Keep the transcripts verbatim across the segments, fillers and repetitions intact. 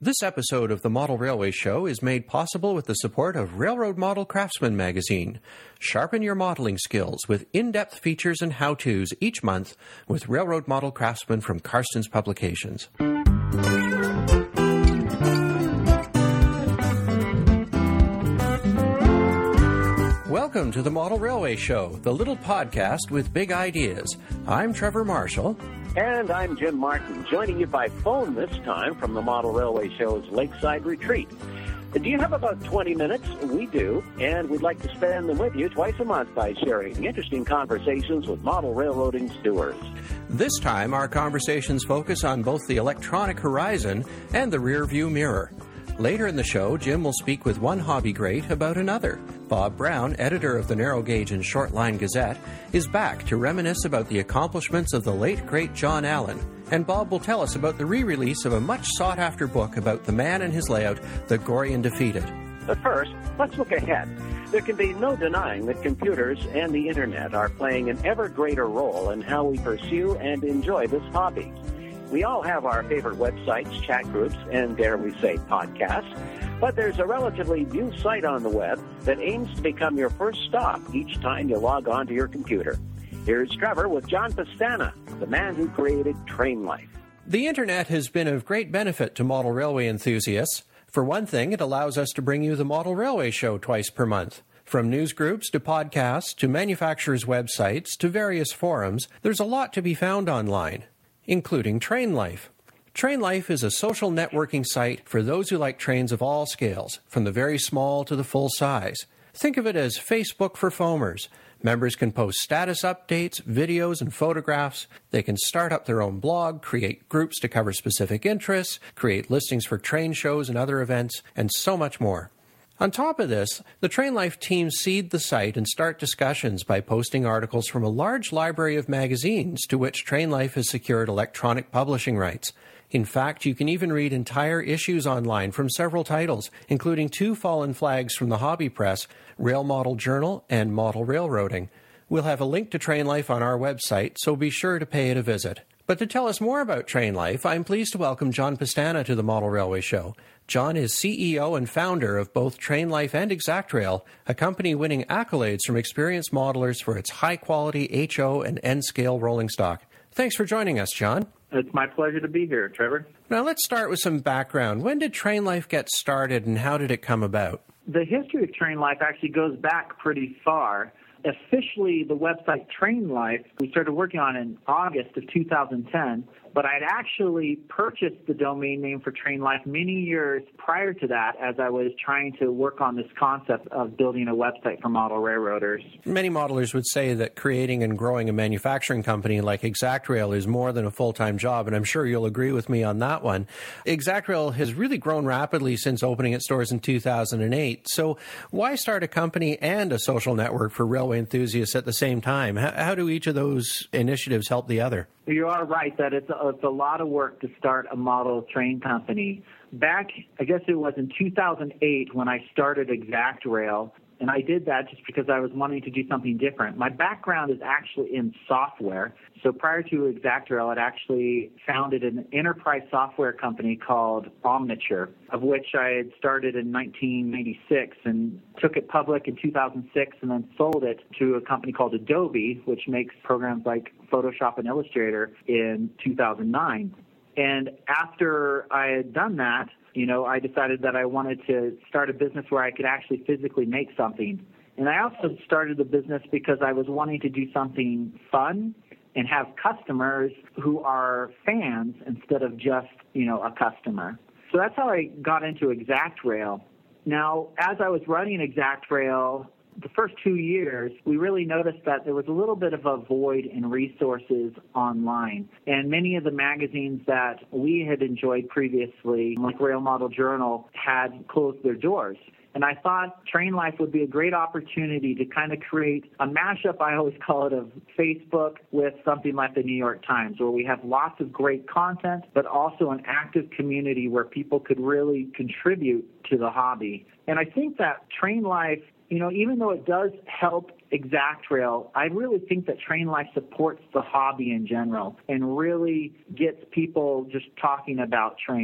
This episode of the Model Railway Show is made possible with the support of Railroad Model Craftsman magazine. Sharpen your modeling skills with in-depth features and how-tos each month with Railroad Model Craftsman from Karstens Publications. Welcome to the Model Railway Show, the little podcast with big ideas. I'm Trevor Marshall. And I'm Jim Martin, joining you by phone this time from the Model Railway Show's Lakeside Retreat. Do you have about twenty minutes? We do, and we'd like to spend them with you twice a month by sharing interesting conversations with model railroading stewards. This time, our conversations focus on both the electronic horizon and the rear-view mirror. Later in the show, Jim will speak with one hobby great about another. Bob Brown, editor of the Narrow Gauge and Short Line Gazette, is back to reminisce about the accomplishments of the late, great John Allen. And Bob will tell us about the re-release of a much sought-after book about the man and his layout that Gorion defeated. But first, let's look ahead. There can be no denying that computers and the Internet are playing an ever greater role in how we pursue and enjoy this hobby. We all have our favorite websites, chat groups, and dare we say podcasts, but there's a relatively new site on the web that aims to become your first stop each time you log on to your computer. Here's Trevor with John Pastana, the man who created Train Life. The Internet has been of great benefit to model railway enthusiasts. For one thing, it allows us to bring you the Model Railway Show twice per month. From news groups to podcasts to manufacturers' websites to various forums, there's a lot to be found online, including Train Life. Train Life is a social networking site for those who like trains of all scales, from the very small to the full size. Think of it as Facebook for foamers. Members can post status updates, videos, and photographs. They can start up their own blog, create groups to cover specific interests, create listings for train shows and other events, and so much more. On top of this, the Train Life team seed the site and start discussions by posting articles from a large library of magazines to which Train Life has secured electronic publishing rights. In fact, you can even read entire issues online from several titles, including two fallen flags from the hobby press, Rail Model Journal and Model Railroading. We'll have a link to Train Life on our website, so be sure to pay it a visit. But to tell us more about Train Life, I'm pleased to welcome John Pastana to the Model Railway Show. John is C E O and founder of both Train Life and ExactRail, a company winning accolades from experienced modelers for its high-quality H O and N-scale rolling stock. Thanks for joining us, John. It's my pleasure to be here, Trevor. Now let's start with some background. When did Train Life get started and how did it come about? The history of Train Life actually goes back pretty far. Officially, the website Train Life, we started working on in August of two thousand ten, but I'd actually purchased the domain name for Train Life many years prior to that as I was trying to work on this concept of building a website for model railroaders. Many modelers would say that creating and growing a manufacturing company like ExactRail is more than a full-time job, and I'm sure you'll agree with me on that one. ExactRail has really grown rapidly since opening its doors in two thousand eight, so why start a company and a social network for railway enthusiasts at the same time? How, how do each of those initiatives help the other? You are right that it's a, it's a lot of work to start a model train company. Back, I guess it was in two thousand eight when I started ExactRail, and I did that just because I was wanting to do something different. My background is actually in software. So prior to ExactRail, I'd actually founded an enterprise software company called Omniture, of which I had started in nineteen ninety-six and took it public in two thousand six and then sold it to a company called Adobe, which makes programs like Photoshop and Illustrator, in two thousand nine. And after I had done that, you know, I decided that I wanted to start a business where I could actually physically make something. And I also started the business because I was wanting to do something fun and have customers who are fans instead of just, you know, a customer. So that's how I got into ExactRail. Now, as I was running ExactRail, the first two years, we really noticed that there was a little bit of a void in resources online. And many of the magazines that we had enjoyed previously, like Rail Model Journal, had closed their doors. And I thought Train Life would be a great opportunity to kind of create a mashup, I always call it, of Facebook with something like the New York Times, where we have lots of great content, but also an active community where people could really contribute to the hobby. And I think that Train Life, you know, even though it does help ExactRail, I really think that Train Life supports the hobby in general and really gets people just talking about trains.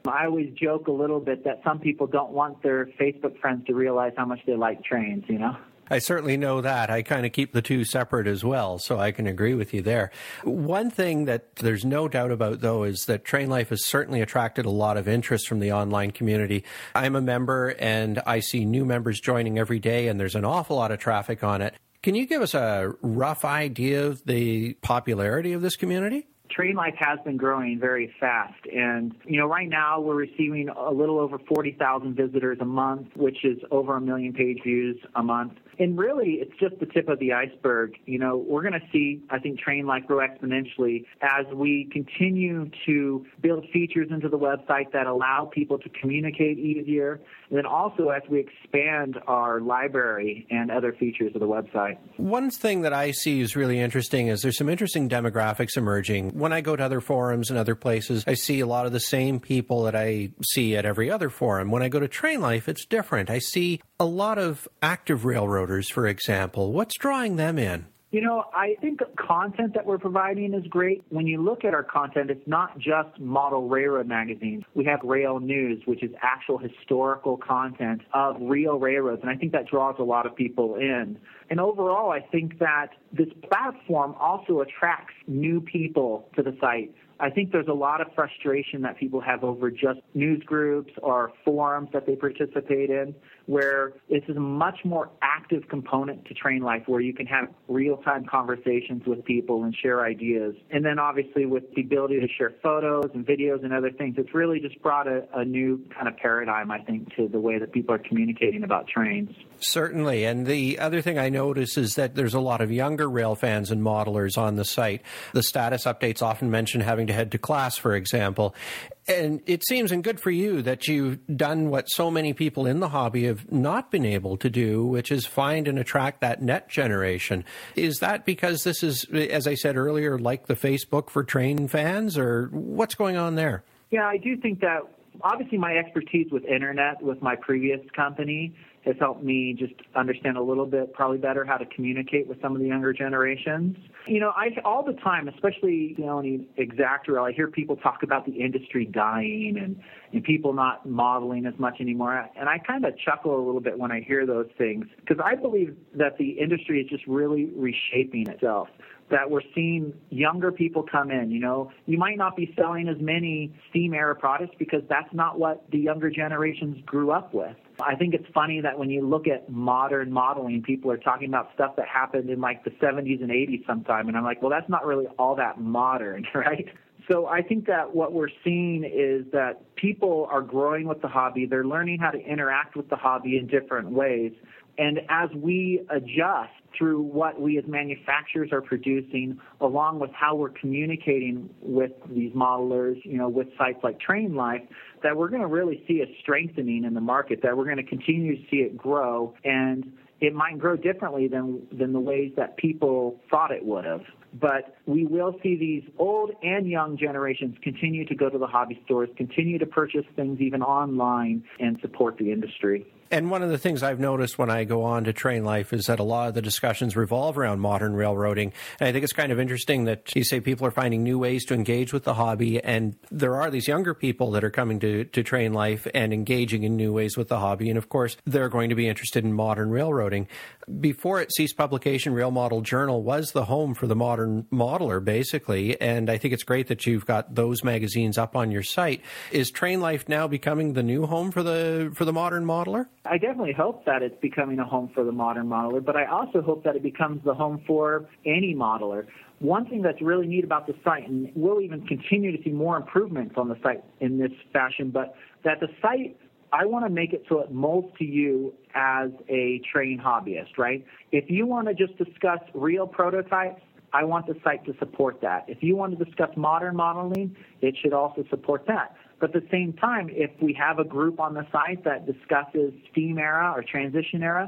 I always joke a little bit that some people don't want their Facebook friends to realize how much they like trains, you know? I certainly know that. I kind of keep the two separate as well, so I can agree with you there. One thing that there's no doubt about, though, is that Train Life has certainly attracted a lot of interest from the online community. I'm a member, and I see new members joining every day, and there's an awful lot of traffic on it. Can you give us a rough idea of the popularity of this community? Train Life has been growing very fast, and you know, right now we're receiving a little over forty thousand visitors a month, which is over a million page views a month. And really, it's just the tip of the iceberg. You know, we're going to see, I think, Train Life grow exponentially as we continue to build features into the website that allow people to communicate easier, and then also as we expand our library and other features of the website. One thing that I see is really interesting is there's some interesting demographics emerging. When I go to other forums and other places, I see a lot of the same people that I see at every other forum. When I go to Train Life, it's different. I see a lot of active railroaders, for example. What's drawing them in? You know, I think the content that we're providing is great. When you look at our content, it's not just model railroad magazines. We have Rail News, which is actual historical content of real railroads, and I think that draws a lot of people in. And overall, I think that this platform also attracts new people to the site. I think there's a lot of frustration that people have over just news groups or forums that they participate in, where this is a much more active component to Train Life, where you can have real-time conversations with people and share ideas. And then obviously with the ability to share photos and videos and other things, it's really just brought a, a new kind of paradigm, I think, to the way that people are communicating about trains. Certainly. And the other thing I notice is that there's a lot of younger rail fans and modelers on the site. The status updates often mention having to head to class, for example. And it seems, and good for you, that you've done what so many people in the hobby have not been able to do, which is find and attract that net generation. Is that because this is, as I said earlier, like the Facebook for train fans, or what's going on there? Yeah, I do think that obviously my expertise with internet with my previous company has helped me just understand a little bit, probably better, how to communicate with some of the younger generations. You know, I all the time, especially, you know, in Exactrail, I hear people talk about the industry dying and, and people not modeling as much anymore. And I kind of chuckle a little bit when I hear those things, because I believe that the industry is just really reshaping itself, that we're seeing younger people come in. You know, you might not be selling as many steam-era products because that's not what the younger generations grew up with. I think it's funny that when you look at modern modeling, people are talking about stuff that happened in like the seventies and eighties sometime, and I'm like, well, that's not really all that modern, right? So I think that what we're seeing is that people are growing with the hobby. They're learning how to interact with the hobby in different ways. And as we adjust through what we as manufacturers are producing, along with how we're communicating with these modelers, you know, with sites like Train Life, that we're going to really see a strengthening in the market, that we're going to continue to see it grow, and it might grow differently than than the ways that people thought it would have. But we will see these old and young generations continue to go to the hobby stores, continue to purchase things even online, and support the industry. And one of the things I've noticed when I go on to Train Life is that a lot of the discussions revolve around modern railroading. And I think it's kind of interesting that you say people are finding new ways to engage with the hobby, and there are these younger people that are coming to, to Train Life and engaging in new ways with the hobby. And of course, they're going to be interested in modern railroading. Before it ceased publication, Rail Model Journal was the home for the modern modeler, basically. And I think it's great that you've got those magazines up on your site. Is Train Life now becoming the new home for the for the modern modeler? I definitely hope that it's becoming a home for the modern modeler, but I also hope that it becomes the home for any modeler. One thing that's really neat about the site, and we'll even continue to see more improvements on the site in this fashion, but that the site, I want to make it so it molds to you as a train hobbyist, right? If you want to just discuss real prototypes, I want the site to support that. If you want to discuss modern modeling, it should also support that. But at the same time, if we have a group on the site that discusses steam era or transition era,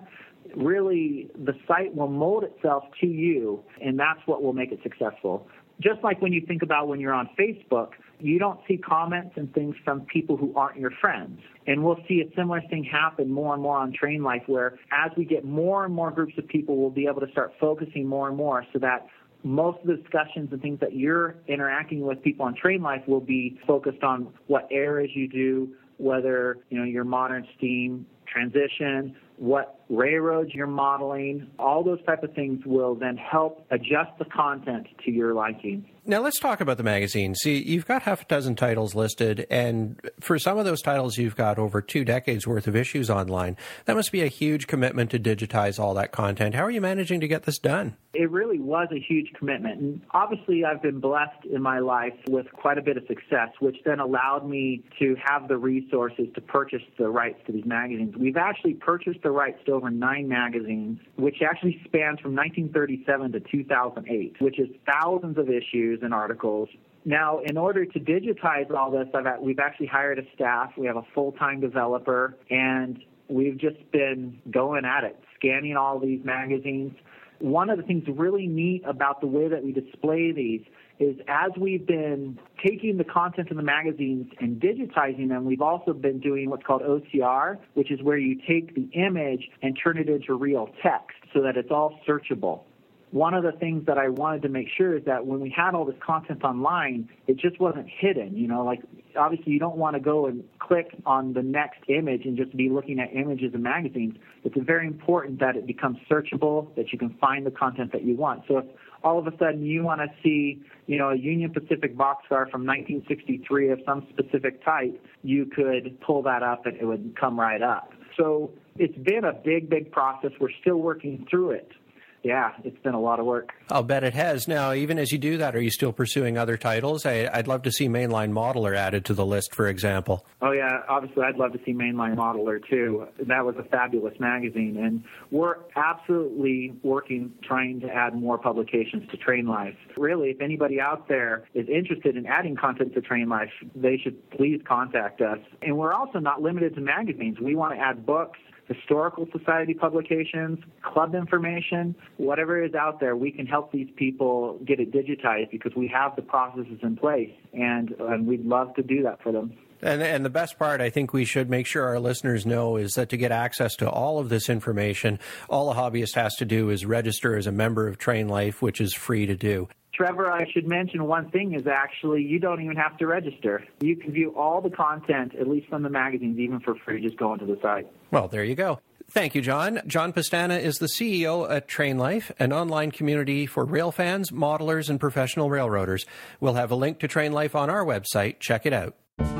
really the site will mold itself to you, and that's what will make it successful. Just like when you think about when you're on Facebook, you don't see comments and things from people who aren't your friends. And we'll see a similar thing happen more and more on Train Life, where as we get more and more groups of people, we'll be able to start focusing more and more so that most of the discussions and things that you're interacting with people on Train Life will be focused on what eras you do, whether, you know, your modern steam transition, what railroads you're modeling. All those type of things will then help adjust the content to your liking. Now, let's talk about the magazine. See, you've got half a dozen titles listed, and for some of those titles, you've got over two decades worth of issues online. That must be a huge commitment to digitize all that content. How are you managing to get this done? It really was a huge commitment. And obviously, I've been blessed in my life with quite a bit of success, which then allowed me to have the resources to purchase the rights to these magazines. We've actually purchased the rights to over nine magazines, which actually spans from nineteen thirty-seven to two thousand eight, which is thousands of issues and articles. Now, in order to digitize all this, I've, we've actually hired a staff. We have a full-time developer, and we've just been going at it, scanning all these magazines. One of the things really neat about the way that we display these is as we've been taking the content in the magazines and digitizing them, we've also been doing what's called O C R, which is where you take the image and turn it into real text so that it's all searchable. One of the things that I wanted to make sure is that when we had all this content online, it just wasn't hidden. You know, like obviously you don't want to go and click on the next image and just be looking at images and magazines. It's very important that it becomes searchable, that you can find the content that you want. So if all of a sudden you want to see, you know, a Union Pacific boxcar from nineteen sixty-three of some specific type, you could pull that up and it would come right up. So it's been a big, big process. We're still working through it. Yeah, it's been a lot of work. I'll bet it has. Now, even as you do that, are you still pursuing other titles? I, I'd love to see Mainline Modeler added to the list, for example. Oh, yeah. Obviously, I'd love to see Mainline Modeler, too. That was a fabulous magazine. And we're absolutely working, trying to add more publications to Train Life. Really, if anybody out there is interested in adding content to Train Life, they should please contact us. And we're also not limited to magazines. We want to add books, historical society publications, club information, whatever is out there, we can help these people get it digitized because we have the processes in place, and, and we'd love to do that for them. And, and the best part, I think we should make sure our listeners know, is that to get access to all of this information, all a hobbyist has to do is register as a member of Train Life, which is free to do. Trevor, I should mention one thing is actually you don't even have to register. You can view all the content, at least from the magazines, even for free, just going to the site. Well, there you go. Thank you, John. John Pestana is the C E O at Train Life, an online community for rail fans, modelers, and professional railroaders. We'll have a link to Train Life on our website. Check it out.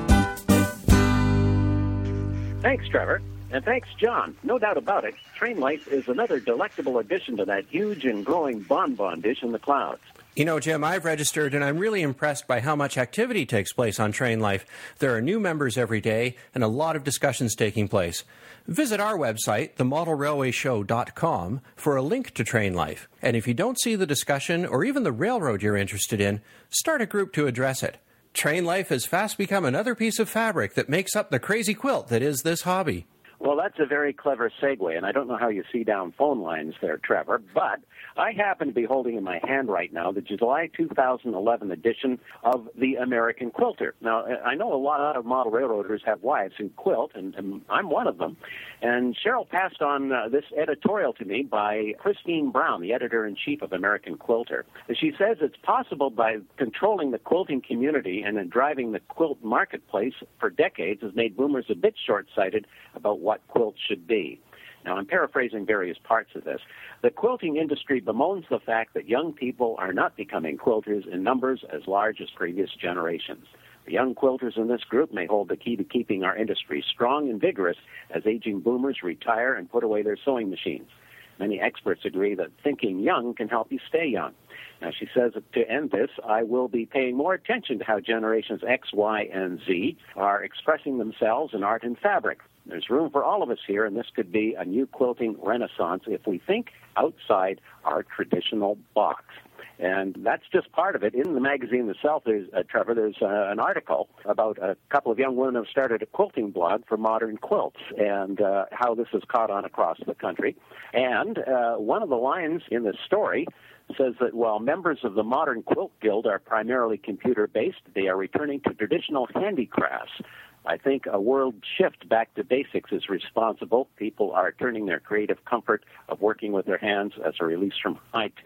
Thanks, Trevor. And thanks, John. No doubt about it, Train Life is another delectable addition to that huge and growing bonbon dish in the clouds. You know, Jim, I've registered, and I'm really impressed by how much activity takes place on Train Life. There are new members every day, and a lot of discussions taking place. Visit our website, the model railway show dot com, for a link to Train Life. And if you don't see the discussion, or even the railroad you're interested in, start a group to address it. Train Life has fast become another piece of fabric that makes up the crazy quilt that is this hobby. Well, that's a very clever segue, and I don't know how you see down phone lines there, Trevor, but I happen to be holding in my hand right now the July two thousand eleven edition of the American Quilter. Now, I know a lot of model railroaders have wives who quilt, and, and I'm one of them. And Cheryl passed on uh, this editorial to me by Christine Brown, the editor-in-chief of American Quilter. She says it's possible by controlling the quilting community and then driving the quilt marketplace for decades has made boomers a bit short-sighted about what quilts should be. Now, I'm paraphrasing various parts of this. The quilting industry bemoans the fact that young people are not becoming quilters in numbers as large as previous generations. The young quilters in this group may hold the key to keeping our industry strong and vigorous as aging boomers retire and put away their sewing machines. Many experts agree that thinking young can help you stay young. Now, she says that to end this, I will be paying more attention to how generations X, Y, and Z are expressing themselves in art and fabric. There's room for all of us here, and this could be a new quilting renaissance if we think outside our traditional box. And that's just part of it. In the magazine itself, there's, uh, Trevor, there's uh, an article about a couple of young women who have started a quilting blog for modern quilts and uh, how this has caught on across the country. And uh, one of the lines in the story says that while members of the Modern Quilt Guild are primarily computer-based, they are returning to traditional handicrafts. I think a world shift back to basics is responsible. People are turning their creative comfort of working with their hands as a release from high-tech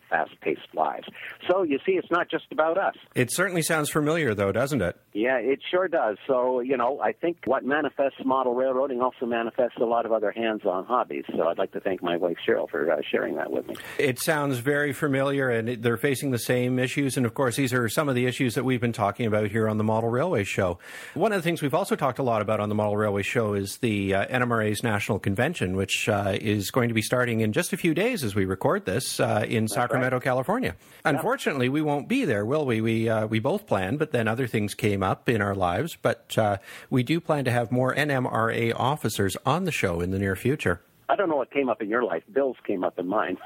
fast-paced lives. So, you see, it's not just about us. It certainly sounds familiar, though, doesn't it? Yeah, it sure does. So, you know, I think what manifests model railroading also manifests a lot of other hands-on hobbies. So I'd like to thank my wife, Cheryl, for uh, sharing that with me. It sounds very familiar, and it, they're facing the same issues. And, of course, these are some of the issues that we've been talking about here on the Model Railway Show. One of the things we've also talked a lot about on the Model Railway Show is the uh, N M R A's National Convention, which uh, is going to be starting in just a few days as we record this uh, in That's Sacramento, right. California. Yeah. Unfortunately, we won't be there, will we? We, uh, we both planned, but then other things came up in our lives. But uh, we do plan to have more N M R A officers on the show in the near future. I don't know what came up in your life. Bills came up in mine.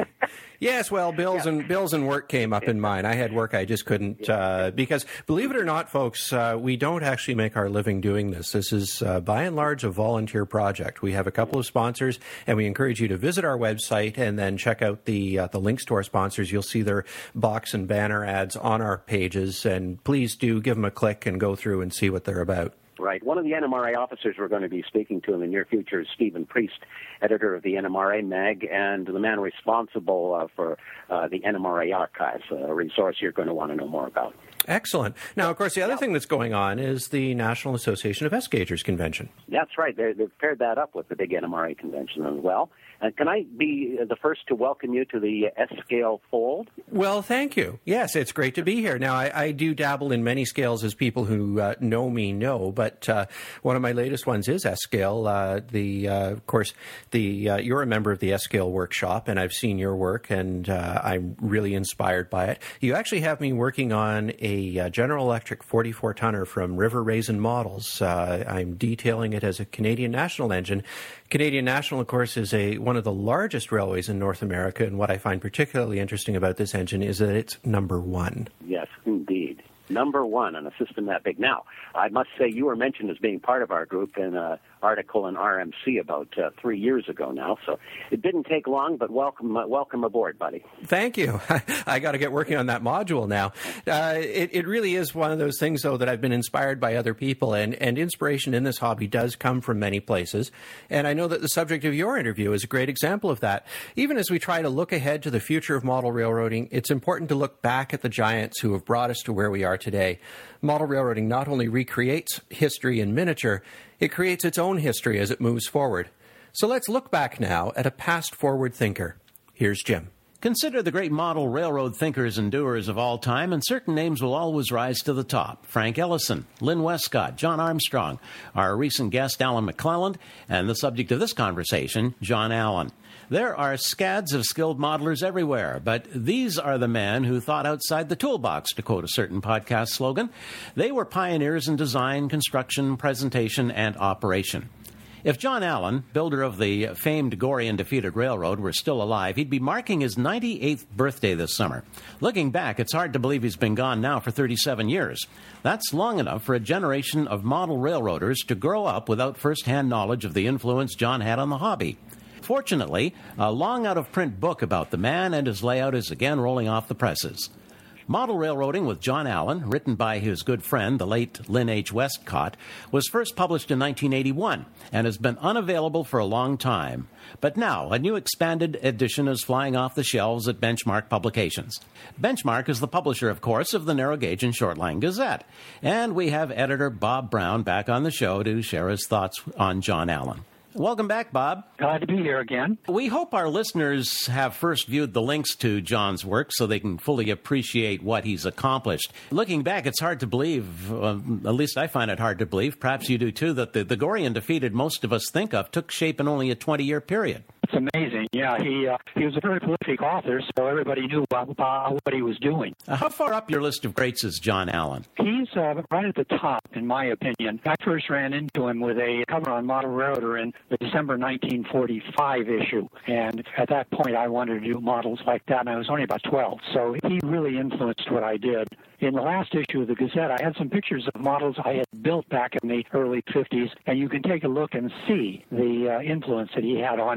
Yes, well, bills yeah. and bills and work came up in mine. I had work I just couldn't uh, because, believe it or not, folks, uh, we don't actually make our living doing this. This is, uh, by and large, a volunteer project. We have a couple of sponsors, and we encourage you to visit our website and then check out the uh, the links to our sponsors. You'll see their box and banner ads on our pages, and please do give them a click and go through and see what they're about. Right. One of the N M R A officers we're going to be speaking to in the near future is Stephen Priest, editor of the N M R A mag, and the man responsible uh, for uh, the N M R A archives, a resource you're going to want to know more about. Excellent. Now, of course, the other thing that's going on is the National Association of S-Gaugers Convention. That's right. They, they've paired that up with the big N M R A convention as well. Uh, can I be the first to welcome you to the S-Scale fold? Well, thank you. Yes, it's great to be here. Now, I, I do dabble in many scales, as people who uh, know me know, but uh, one of my latest ones is S-Scale. Uh, the, uh, of course, the uh, you're a member of the S-Scale workshop, and I've seen your work, and uh, I'm really inspired by it. You actually have me working on a uh, General Electric forty-four tonner from River Raisin Models. Uh, I'm detailing it as a Canadian National engine. Canadian National, of course, is a one of the largest railways in North America, and what I find particularly interesting about this engine is that it's number one. Yes, indeed. Number one on a system that big. Now, I must say you were mentioned as being part of our group in an article in R M C about uh, three years ago now, so it didn't take long, but welcome uh, welcome aboard, buddy. Thank you. I got to get working on that module now. Uh, it, it really is one of those things, though, that I've been inspired by other people, and, and inspiration in this hobby does come from many places, and I know that the subject of your interview is a great example of that. Even as we try to look ahead to the future of model railroading, it's important to look back at the giants who have brought us to where we are today. Model railroading not only recreates history in miniature, it creates its own history as it moves forward. So let's look back now at a past-forward thinker. Here's Jim. Consider the great model railroad thinkers and doers of all time, and certain names will always rise to the top. Frank Ellison, Lynn Westcott, John Armstrong, our recent guest Alan McClelland, and the subject of this conversation, John Allen. There are scads of skilled modelers everywhere, but these are the men who thought outside the toolbox, to quote a certain podcast slogan. They were pioneers in design, construction, presentation, and operation. If John Allen, builder of the famed Gory Undefeated Railroad, were still alive, he'd be marking his ninety-eighth birthday this summer. Looking back, it's hard to believe he's been gone now for thirty-seven years. That's long enough for a generation of model railroaders to grow up without first-hand knowledge of the influence John had on the hobby. Fortunately, a long out-of-print book about the man and his layout is again rolling off the presses. Model Railroading with John Allen, written by his good friend, the late Lynn H. Westcott, was first published in nineteen eighty-one and has been unavailable for a long time. But now, a new expanded edition is flying off the shelves at Benchmark Publications. Benchmark is the publisher, of course, of the Narrow Gauge and Shortline Gazette. And we have editor Bob Brown back on the show to share his thoughts on John Allen. Welcome back, Bob. Glad to be here again. We hope our listeners have first viewed the links to John's work so they can fully appreciate what he's accomplished. Looking back, it's hard to believe, uh, at least I find it hard to believe, perhaps you do too, that the, the Gory Undefeated most of us think of took shape in only a twenty-year period. It's amazing. Yeah, he uh, he was a very prolific author, so everybody knew about, about what he was doing. Uh, how far up your list of greats is John Allen? He's uh, right at the top, in my opinion. I first ran into him with a cover on Model Railroader in the December nineteen forty-five issue, and at that point I wanted to do models like that, and I was only about twelve, so he really influenced what I did. In the last issue of the Gazette, I had some pictures of models I had built back in the early fifties, and you can take a look and see the uh, influence that he had on me.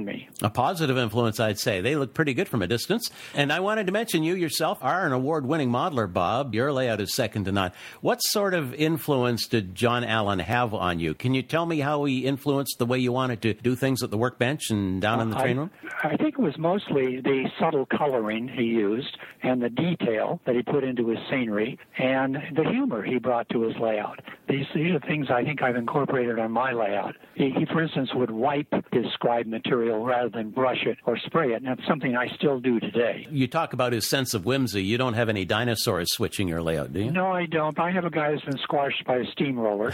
A positive influence, I'd say. They look pretty good from a distance. And I wanted to mention you yourself are an award-winning modeler, Bob. Your layout is second to none. What sort of influence did John Allen have on you? Can you tell me how he influenced the way you wanted to do things at the workbench and down in the train room? I, I think it was mostly the subtle coloring he used and the detail that he put into his scenery and the humor he brought to his layout. These, these are things I think I've incorporated on my layout. He, he, for instance, would wipe his scribe material rather than brush it or spray it, and that's something I still do today. You talk about his sense of whimsy. You don't have any dinosaurs switching your layout, do you? No, I don't. I have a guy who's been squashed by a steamroller.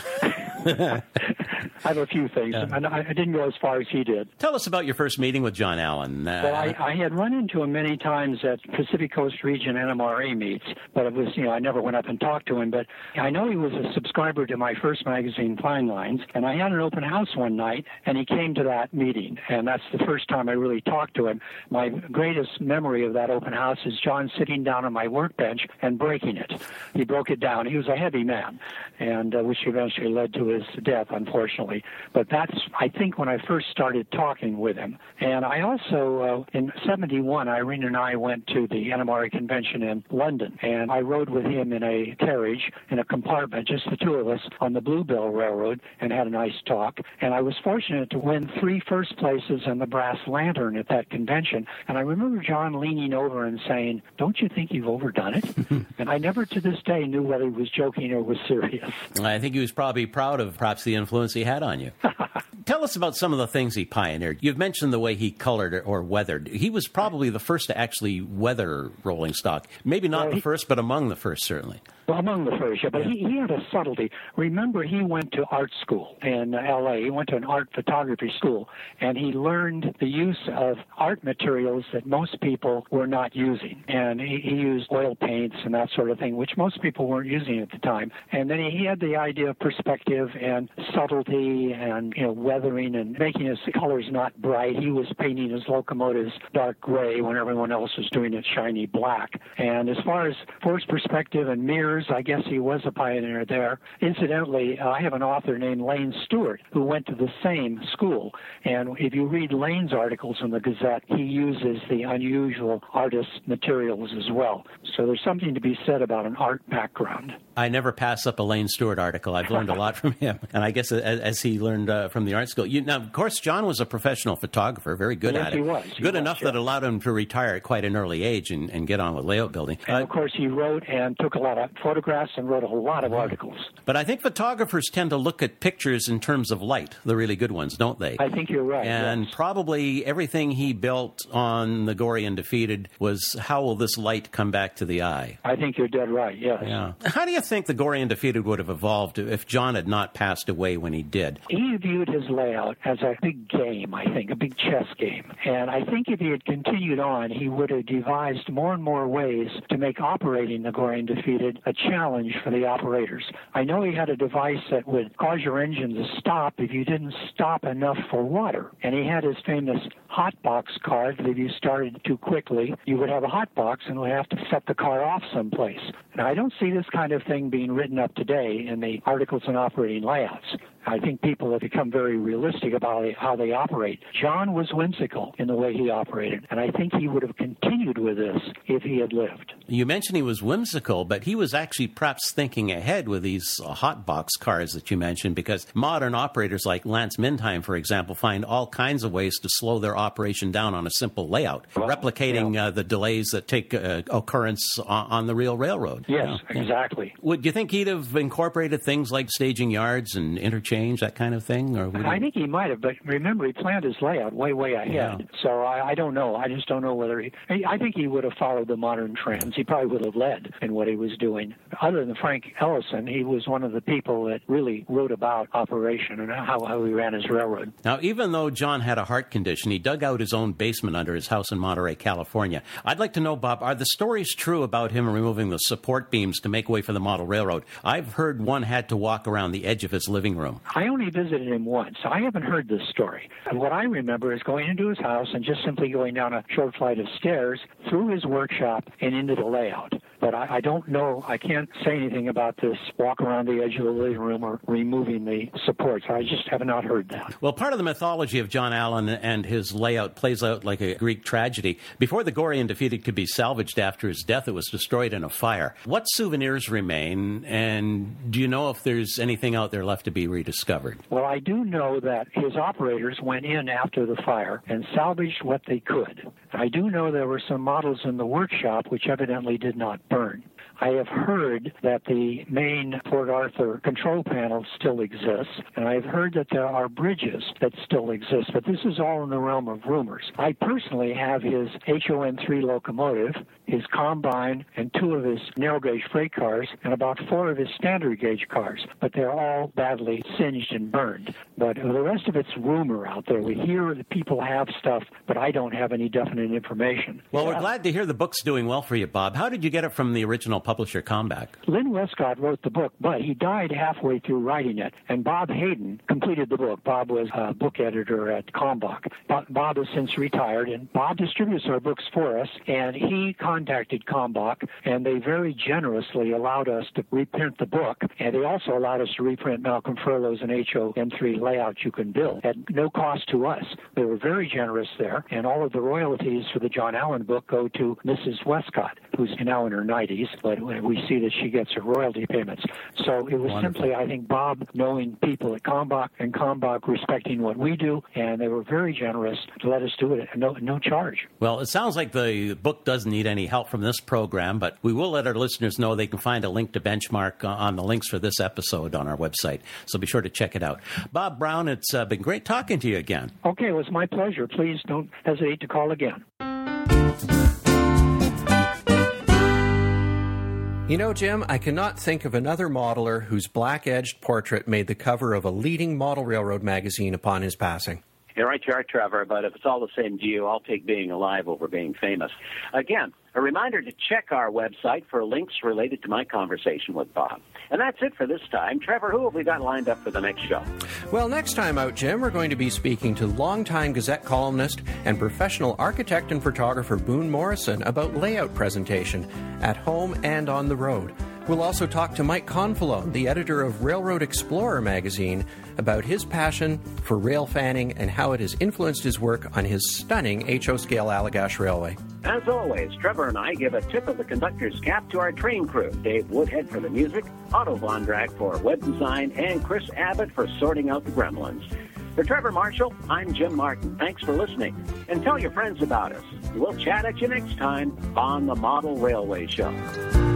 I have a few things, yeah. and I, I didn't go as far as he did. Tell us about your first meeting with John Allen. Uh, well, I, I had run into him many times at Pacific Coast Region N M R A meets, but it was, you know, I never went up and talked to him. But I know he was a subscriber to my first magazine, Fine Lines, and I had an open house one night, and he came to that meeting, and that's the first time I really talked to him. My greatest memory of that open house is John sitting down on my workbench and breaking it. He broke it down. He was a heavy man, and uh, which eventually led to his death, unfortunately. But that's, I think, when I first started talking with him. And I also, uh, in seventy-one, Irene and I went to the N M R A convention in London, and I rode with him in a carriage, in a compartment, just the two of us, on the Bluebell Railroad, and had a nice talk. And I was fortunate to win three first places and the Brass Lantern at that convention. And I remember John leaning over and saying, "Don't you think you've overdone it?" And I never to this day knew whether he was joking or was serious. I think he was probably proud of perhaps the influence he had on you. Tell us about some of the things he pioneered. You've mentioned the way he colored or weathered. He was probably the first to actually weather rolling stock. Maybe not well, the he, first, but among the first, certainly. Well, among the first, yeah, but he, he had a subtlety. Remember, he went to art school in L A He went to an art photography school, and he learned the use of art materials that most people were not using. And he, he used oil paints and that sort of thing, which most people weren't using at the time. And then he, he had the idea of perspective and subtlety and, you know, weathering and making his colors not bright. He was painting his locomotives dark gray when everyone else was doing it shiny black. And as far as forced perspective and mirrors, I guess he was a pioneer there. Incidentally, uh, I have an author named Lane Stewart who went to the same school. And if you read Lane's articles in the Gazette, he uses the unusual artist materials as well. So there's something to be said about an art background. I never pass up a Lane Stewart article. I've learned a lot from him. And I guess as, as he learned uh, from the art school. You, now, of course, John was a professional photographer, very good yes, at it. He was. He good was, enough yeah. that allowed him to retire at quite an early age and, and get on with layout building. And, uh, of course, he wrote and took a lot of photographs and wrote a whole lot of articles. But I think photographers tend to look at pictures in terms of light, the really good ones, don't they? I think you're right. And yes. probably everything he built on The Gory and Defeated was, how will this light come back to the eye? I think you're dead right, yes. Yeah. How do you think The Gory and Defeated would have evolved if John had not passed away when he did? He viewed his layout as a big game, I think, a big chess game. And I think if he had continued on, he would have devised more and more ways to make operating The Gory and Defeated a challenge for the operators. I know he had a device that would cause your engine to stop if you didn't stop enough for water. And he had his famous hot box card that if you started too quickly, you would have a hot box and would have to set the car off someplace. Now, I don't see this kind of thing being written up today in the articles on operating layouts. I think people have become very realistic about how they operate. John was whimsical in the way he operated, and I think he would have continued with this if he had lived. You mentioned he was whimsical, but he was actually perhaps thinking ahead with these uh, hot box cars that you mentioned, because modern operators like Lance Mindheim, for example, find all kinds of ways to slow their operation down on a simple layout, well, replicating yeah. uh, the delays that take uh, occurrence on, on the real railroad. Yes, yeah. exactly. Would you think he'd have incorporated things like staging yards and interchange? Change, that kind of thing? Or I think he might have, but remember, he planned his layout way, way ahead. Yeah. So I, I don't know. I just don't know whether he... I think he would have followed the modern trends. He probably would have led in what he was doing. Other than Frank Ellison, he was one of the people that really wrote about operation and how, how he ran his railroad. Now, even though John had a heart condition, he dug out his own basement under his house in Monterey, California. I'd like to know, Bob, are the stories true about him removing the support beams to make way for the model railroad? I've heard one had to walk around the edge of his living room. I only visited him once, so I haven't heard this story. And what I remember is going into his house and just simply going down a short flight of stairs through his workshop and into the layout. but I, I don't know. I can't say anything about this walk around the edge of the living room or removing the supports. I just have not heard that. Well, part of the mythology of John Allen and his layout plays out like a Greek tragedy. Before the gory and defeated could be salvaged after his death, it was destroyed in a fire. What souvenirs remain, and do you know if there's anything out there left to be rediscovered? Well, I do know that his operators went in after the fire and salvaged what they could. I do know there were some models in the workshop which evidently did not burn. I have heard that the main Port Arthur control panel still exists, and I've heard that there are bridges that still exist, but this is all in the realm of rumors. I personally have his H O N three locomotive, his Combine, and two of his narrow-gauge freight cars, and about four of his standard-gauge cars, but they're all badly singed and burned. But the rest of it's rumor out there. We hear that people have stuff, but I don't have any definite information. Well, we're glad to hear the book's doing well for you, Bob. How did you get it from the original publisher, Comback? Lynn Westcott wrote the book, but he died halfway through writing it, and Bob Hayden completed the book. Bob was a book editor at Comback. Bob has since retired, and Bob distributes our books for us, and he contacted Comback, and they very generously allowed us to reprint the book, and they also allowed us to reprint Malcolm Furlow's and H O N three layout you can build at no cost to us. They were very generous there, and all of the royalties for the John Allen book go to Missus Westcott, who's now in her nineties, but we see that she gets her royalty payments. So it was Wonderful. Simply, I think, Bob knowing people at Comback and Comback respecting what we do, and they were very generous to let us do it at no, no charge. Well, it sounds like the book doesn't need any help from this program, but we will let our listeners know they can find a link to Benchmark on the links for this episode on our website, so be sure to check it out. Bob Brown, it's uh, been great talking to you again. Okay, it was my pleasure. Please don't hesitate to call again. You know, Jim, I cannot think of another modeler whose black-edged portrait made the cover of a leading model railroad magazine upon his passing. You're right, you are, Trevor, but if it's all the same to you, I'll take being alive over being famous. Again, a reminder to check our website for links related to my conversation with Bob. And that's it for this time. Trevor, who have we got lined up for the next show? Well, next time out, Jim, we're going to be speaking to longtime Gazette columnist and professional architect and photographer Boone Morrison about layout presentation at home and on the road. We'll also talk to Mike Confalone, the editor of Railroad Explorer magazine, about his passion for rail fanning and how it has influenced his work on his stunning H O scale Allagash Railway. As always, Trevor and I give a tip of the conductor's cap to our train crew, Dave Woodhead for the music, Otto Vondrack for web design, and Chris Abbott for sorting out the gremlins. For Trevor Marshall, I'm Jim Martin. Thanks for listening, and tell your friends about us. We'll chat at you next time on the Model Railway Show.